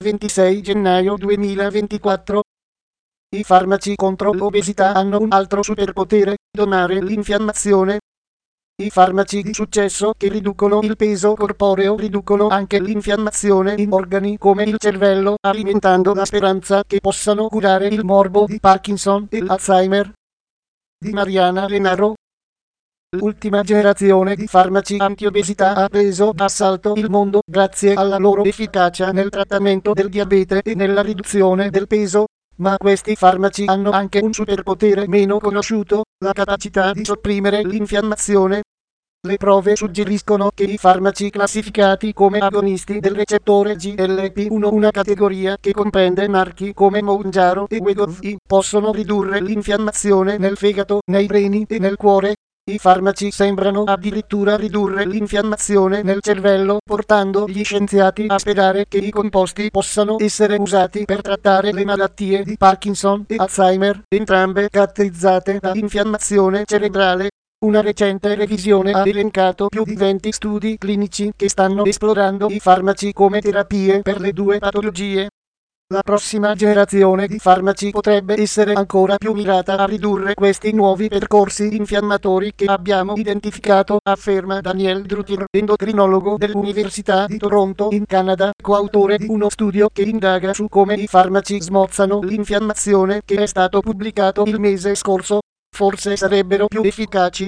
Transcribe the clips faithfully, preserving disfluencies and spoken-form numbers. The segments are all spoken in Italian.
ventisei gennaio duemilaventiquattro. I farmaci contro l'obesità hanno un altro superpotere: donare l'infiammazione. I farmaci di successo che riducono il peso corporeo riducono anche l'infiammazione in organi come il cervello, alimentando la speranza che possano curare il morbo di Parkinson e l'Alzheimer. Di Mariana Renaro. L'ultima generazione di farmaci antiobesità ha preso d'assalto il mondo grazie alla loro efficacia nel trattamento del diabete e nella riduzione del peso. Ma questi farmaci hanno anche un superpotere meno conosciuto: la capacità di sopprimere l'infiammazione. Le prove suggeriscono che i farmaci classificati come agonisti del recettore G L P uno, una categoria che comprende marchi come Mounjaro e Wegovy, possono ridurre l'infiammazione nel fegato, nei reni e nel cuore. I farmaci sembrano addirittura ridurre l'infiammazione nel cervello, portando gli scienziati a sperare che i composti possano essere usati per trattare le malattie di Parkinson e Alzheimer, entrambe caratterizzate da infiammazione cerebrale. Una recente revisione ha elencato più di venti studi clinici che stanno esplorando i farmaci come terapie per le due patologie. La prossima generazione di farmaci potrebbe essere ancora più mirata a ridurre questi nuovi percorsi infiammatori che abbiamo identificato, afferma Daniel Drucker, endocrinologo dell'Università di Toronto in Canada, coautore di uno studio che indaga su come i farmaci smorzano l'infiammazione, che è stato pubblicato il mese scorso. Forse sarebbero più efficaci.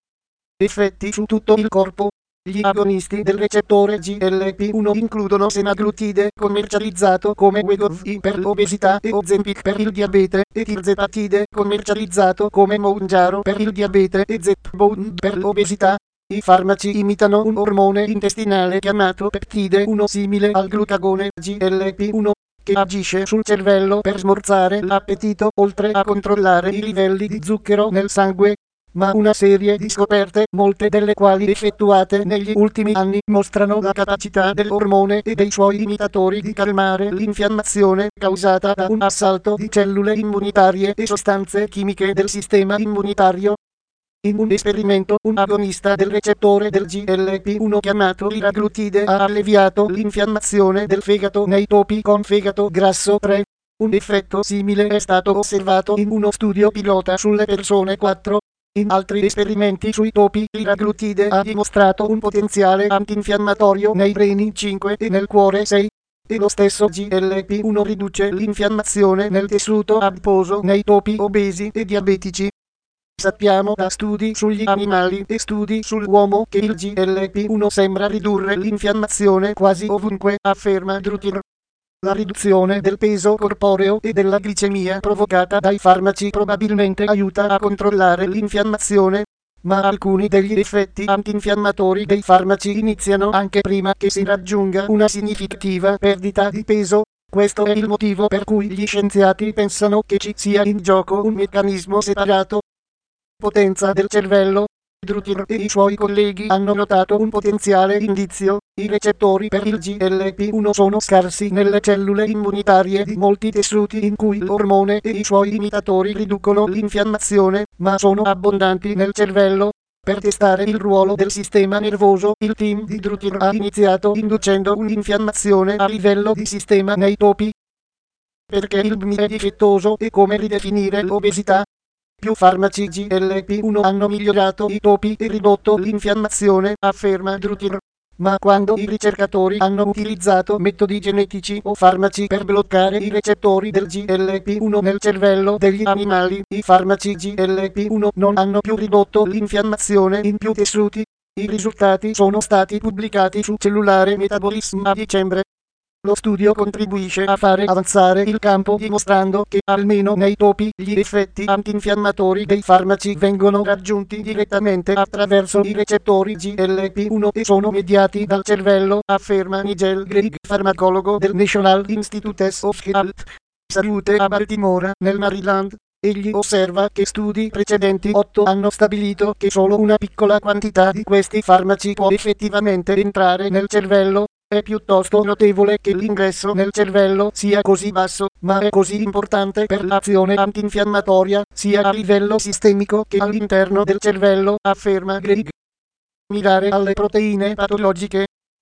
Effetti su tutto il corpo. Gli agonisti del recettore G L P uno includono semaglutide, commercializzato come Wegovy per l'obesità, e Ozempic per il diabete, e tirzepatide, commercializzato come Mounjaro per il diabete, e Zepbound per l'obesità. I farmaci imitano un ormone intestinale chiamato peptide uno, simile al glucagone G L P uno, che agisce sul cervello per smorzare l'appetito, oltre a controllare i livelli di zucchero nel sangue. Ma una serie di scoperte, molte delle quali effettuate negli ultimi anni, mostrano la capacità dell'ormone e dei suoi imitatori di calmare l'infiammazione causata da un assalto di cellule immunitarie e sostanze chimiche del sistema immunitario. In un esperimento, un agonista del recettore del G L P uno chiamato liraglutide ha alleviato l'infiammazione del fegato nei topi con fegato grasso tre. Un effetto simile è stato osservato in uno studio pilota sulle persone quattro. In altri esperimenti sui topi, liraglutide ha dimostrato un potenziale antinfiammatorio nei reni cinque e nel cuore sei. E lo stesso G L P uno riduce l'infiammazione nel tessuto adiposo nei topi obesi e diabetici. Sappiamo da studi sugli animali e studi sull'uomo che il G L P uno sembra ridurre l'infiammazione quasi ovunque, afferma Drucker. La riduzione del peso corporeo e della glicemia provocata dai farmaci probabilmente aiuta a controllare l'infiammazione, ma alcuni degli effetti antinfiammatori dei farmaci iniziano anche prima che si raggiunga una significativa perdita di peso. Questo è il motivo per cui gli scienziati pensano che ci sia in gioco un meccanismo separato. Potenza del cervello. Drucker e i suoi colleghi hanno notato un potenziale indizio: i recettori per il G L P uno sono scarsi nelle cellule immunitarie di molti tessuti in cui l'ormone e i suoi imitatori riducono l'infiammazione, ma sono abbondanti nel cervello. Per testare il ruolo del sistema nervoso, il team di Drucker ha iniziato inducendo un'infiammazione a livello di sistema nei topi. Perché il B M I è difettoso e come ridefinire l'obesità. Più farmaci G L P uno hanno migliorato i topi e ridotto l'infiammazione, afferma Drucker. Ma quando i ricercatori hanno utilizzato metodi genetici o farmaci per bloccare i recettori del G L P uno nel cervello degli animali, i farmaci G L P uno non hanno più ridotto l'infiammazione in più tessuti. I risultati sono stati pubblicati su Cellulare Metabolism a dicembre. Lo studio contribuisce a fare avanzare il campo dimostrando che, almeno nei topi, gli effetti antinfiammatori dei farmaci vengono raggiunti direttamente attraverso i recettori G L P uno e sono mediati dal cervello, afferma Nigel Greig, farmacologo del National Institutes of Health Salute a Baltimora, nel Maryland. Egli osserva che studi precedenti otto hanno stabilito che solo una piccola quantità di questi farmaci può effettivamente entrare nel cervello. È piuttosto notevole che l'ingresso nel cervello sia così basso, ma è così importante per l'azione antinfiammatoria, sia a livello sistemico che all'interno del cervello, afferma Greig. Mirare alle proteine patologiche.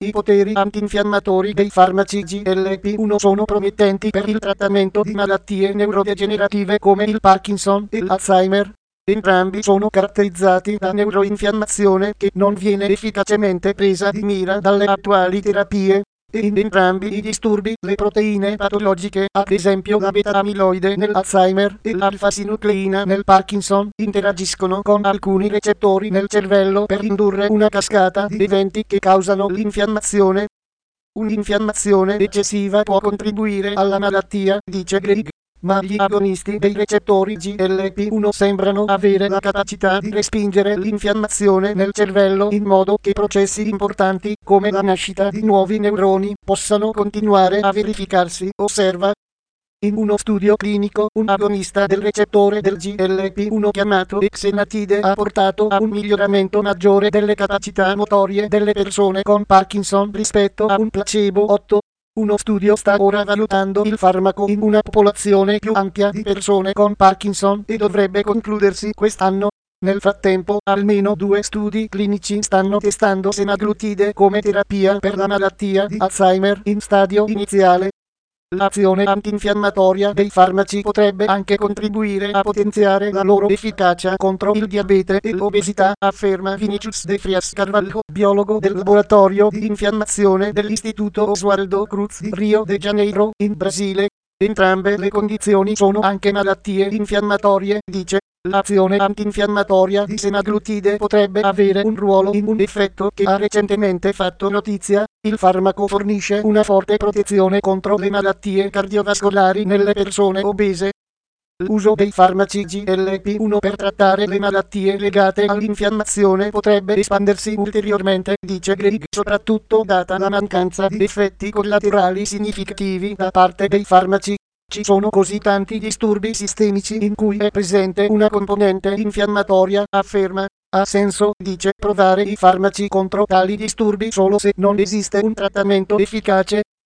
I poteri antinfiammatori dei farmaci G L P uno sono promettenti per il trattamento di malattie neurodegenerative come il Parkinson e l'Alzheimer. Entrambi sono caratterizzati da neuroinfiammazione che non viene efficacemente presa di mira dalle attuali terapie. E in entrambi i disturbi le proteine patologiche, ad esempio la beta-amiloide nell'Alzheimer e l'alfa-sinucleina nel Parkinson, interagiscono con alcuni recettori nel cervello per indurre una cascata di eventi che causano l'infiammazione. Un'infiammazione eccessiva può contribuire alla malattia, dice Grigg, ma gli agonisti dei recettori G L P uno sembrano avere la capacità di respingere l'infiammazione nel cervello in modo che processi importanti, come la nascita di nuovi neuroni, possano continuare a verificarsi, osserva. In uno studio clinico, un agonista del recettore del G L P uno chiamato exenatide ha portato a un miglioramento maggiore delle capacità motorie delle persone con Parkinson rispetto a un placebo. otto. Uno studio sta ora valutando il farmaco in una popolazione più ampia di persone con Parkinson e dovrebbe concludersi quest'anno. Nel frattempo, almeno due studi clinici stanno testando semaglutide come terapia per la malattia di Alzheimer in stadio iniziale. L'azione antinfiammatoria dei farmaci potrebbe anche contribuire a potenziare la loro efficacia contro il diabete e l'obesità, afferma Vinicius de Frias Carvalho, biologo del laboratorio di infiammazione dell'Istituto Oswaldo Cruz di Rio de Janeiro, in Brasile. Entrambe le condizioni sono anche malattie infiammatorie, dice. L'azione antinfiammatoria di semaglutide potrebbe avere un ruolo in un effetto che ha recentemente fatto notizia. Il farmaco fornisce una forte protezione contro le malattie cardiovascolari nelle persone obese. L'uso dei farmaci G L P uno per trattare le malattie legate all'infiammazione potrebbe espandersi ulteriormente, dice Grigg, soprattutto data la mancanza di effetti collaterali significativi da parte dei farmaci. Ci sono così tanti disturbi sistemici in cui è presente una componente infiammatoria, afferma. Ha senso, dice, provare i farmaci contro tali disturbi solo se non esiste un trattamento efficace.